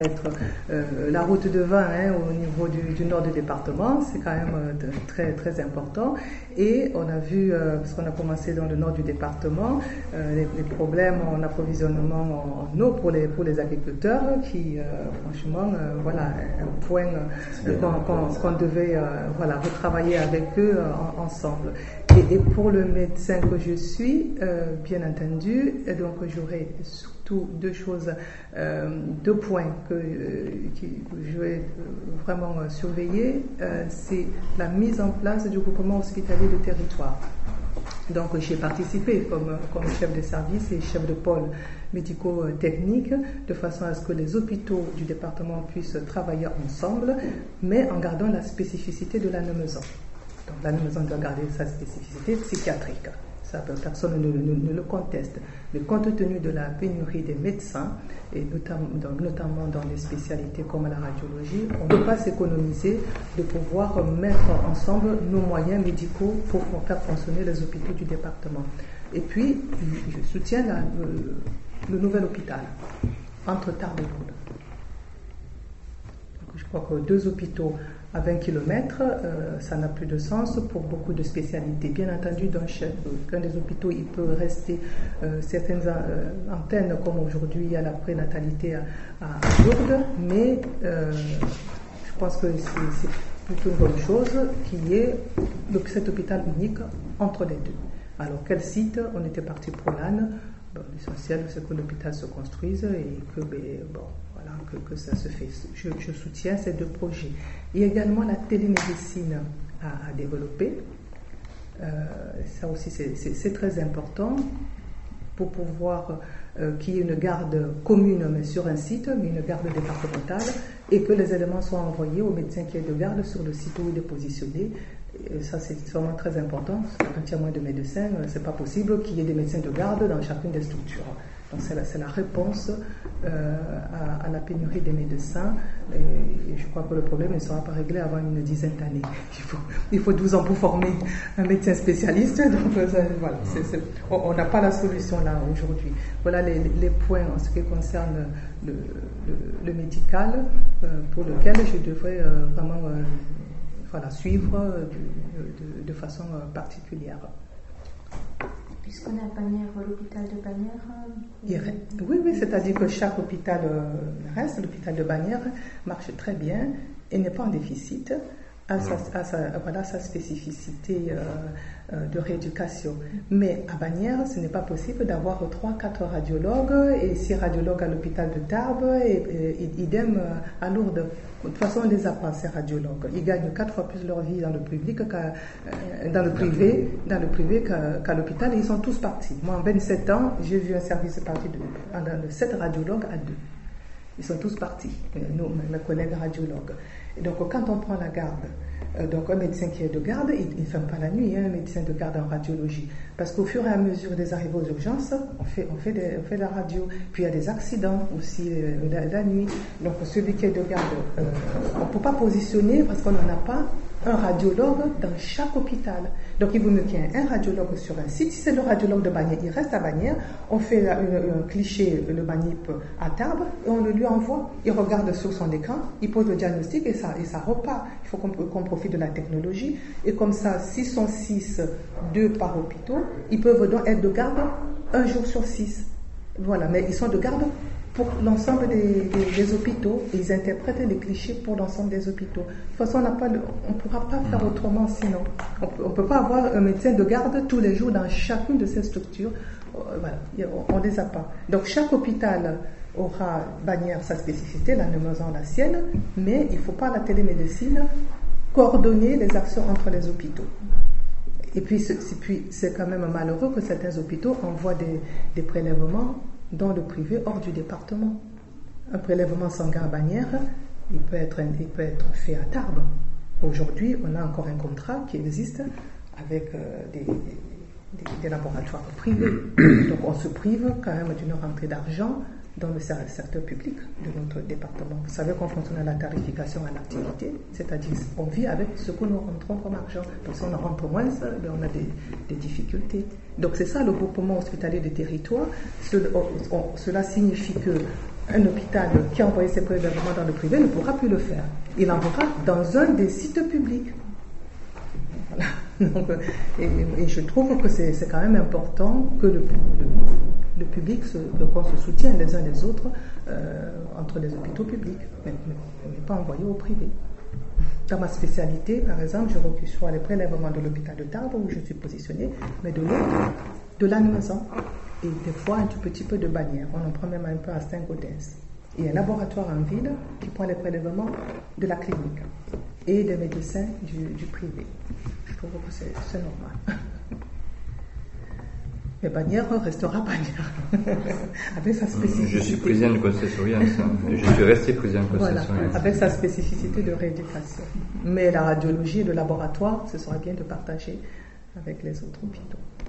La route de vin au niveau du nord du département, c'est quand même très, très important. Et on a vu, parce qu'on a commencé dans le nord du département, les problèmes en approvisionnement en eau pour les agriculteurs qui, franchement, voilà, un point qu'on devait retravailler avec eux ensemble. Et pour le médecin que je suis, bien entendu, donc j'aurai surtout deux points que je vais vraiment surveiller. C'est la mise en place du groupement hospitalier de territoire. Donc j'ai participé comme chef de service et chef de pôle médico-technique, de façon à ce que les hôpitaux du département puissent travailler ensemble, mais en gardant la spécificité de Lannemezan. Donc Lannemezan doit garder sa spécificité psychiatrique. Ça, personne ne le conteste. Mais compte tenu de la pénurie des médecins, et notamment dans des spécialités comme la radiologie, on ne peut pas s'économiser de pouvoir mettre ensemble nos moyens médicaux pour faire fonctionner les hôpitaux du département. Et puis, je soutiens le nouvel hôpital, entre Tarbes et Lourdes. Je crois que 2 hôpitaux à 20 km, ça n'a plus de sens pour beaucoup de spécialités. Bien entendu, qu'un des hôpitaux, il peut rester certaines antennes, comme aujourd'hui il y a la prénatalité à Lourdes, mais je pense que c'est plutôt une bonne chose qu'il y ait cet hôpital unique entre les deux. Alors, quel site? On était parti pour l'Anne. Bon, l'essentiel, c'est que l'hôpital se construise et que ça se fait. Je soutiens ces 2 projets. Il y a également la télémédecine à développer. Ça aussi, c'est très important pour pouvoir qu'il y ait une garde commune mais sur un site, mais une garde départementale, et que les éléments soient envoyés au médecin qui est de garde sur le site où il est positionné. Et ça, c'est vraiment très important. Quand il y a moins de médecins, c'est pas possible qu'il y ait des médecins de garde dans chacune des structures. Donc c'est la réponse à la pénurie des médecins. Et je crois que le problème ne sera pas réglé avant une dizaine d'années. Il faut 12 ans pour former un médecin spécialiste. Donc voilà, on n'a pas la solution là aujourd'hui. Voilà les points en ce qui concerne le médical pour lequel je devrais vraiment suivre de façon particulière. Puisqu'on a Bagnères, l'hôpital de Bagnères... Oui, c'est-à-dire que chaque hôpital reste, l'hôpital de Bagnères marche très bien et n'est pas en déficit, à sa spécificité de rééducation. Mais à Bagnères, ce n'est pas possible d'avoir 3-4 radiologues et 6 radiologues à l'hôpital de Tarbes et idem à Lourdes. De toute façon, on ne les a pas, ces radiologues. Ils gagnent 4 fois plus leur vie dans le privé qu'à l'hôpital, et ils sont tous partis. Moi, en 27 ans, j'ai vu un service parti de 7 radiologues à 2. Ils sont tous partis, mes collègues radiologues. Et donc, quand on prend la garde, donc un médecin qui est de garde, il ne ferme pas la nuit, un médecin de garde en radiologie. Parce qu'au fur et à mesure des arrivées aux urgences, on fait la radio. Puis il y a des accidents aussi la nuit. Donc celui qui est de garde, on ne peut pas positionner parce qu'on n'en a pas un radiologue dans chaque hôpital. Donc il vaut mieux qu'il y ait un radiologue sur un site. Si c'est le radiologue de Bagnères, il reste à Bagnères, on fait un cliché, le manip à Tarbes, et on le lui envoie. Il regarde sur son écran, il pose le diagnostic et ça repart. Il faut qu'on profite de la technologie. Et comme ça, s'ils sont 6, 2 par hôpital, ils peuvent donc être de garde 1 jour sur 6. Voilà, mais ils sont de garde pour l'ensemble des hôpitaux, et ils interprètent les clichés pour l'ensemble des hôpitaux. De toute façon, on ne pourra pas faire autrement sinon. On ne peut pas avoir un médecin de garde tous les jours dans chacune de ces structures. Voilà, on ne les a pas. Donc chaque hôpital aura Bagnères sa spécificité, Lannemezan la sienne, mais il ne faut pas la télémédecine coordonner les actions entre les hôpitaux. Et puis c'est quand même malheureux que certains hôpitaux envoient des prélèvements dans le privé hors du département. Un prélèvement sanguin à Bagnères, il peut être fait à Tarbes. Aujourd'hui, on a encore un contrat qui existe avec des laboratoires privés. Donc on se prive quand même d'une rentrée d'argent dans le secteur public de notre département. Vous savez qu'on fonctionne à la tarification à l'activité, c'est-à-dire on vit avec ce que nous rentrons comme argent. Donc si on en rentre moins, on a des difficultés. Donc c'est ça le groupement hospitalier de territoire. Cela signifie que un hôpital qui a envoyé ses prélèvements dans le privé ne pourra plus le faire. Il enverra dans un des sites publics. Voilà. Donc, et je trouve que c'est quand même important que le public, qu'on se soutienne les uns les autres entre les hôpitaux publics, mais pas envoyé au privé. Dans ma spécialité, par exemple, je reçois les prélèvements de l'hôpital de Tarbes où je suis positionnée, mais de l'autre, de Lannemezan, et des fois un tout petit peu de Bagnères. On en prend même un peu à Saint-Gaudens. Il y a un laboratoire en ville qui prend les prélèvements de la clinique et des médecins du privé. Je trouve que c'est normal. Mais Bagnères restera Bagnères, avec sa spécificité. Je suis président de concessionnaire, je suis resté président de concessionnaire. Voilà, avec sa spécificité de rééducation. Mais la radiologie et le laboratoire, ce sera bien de partager avec les autres hôpitaux.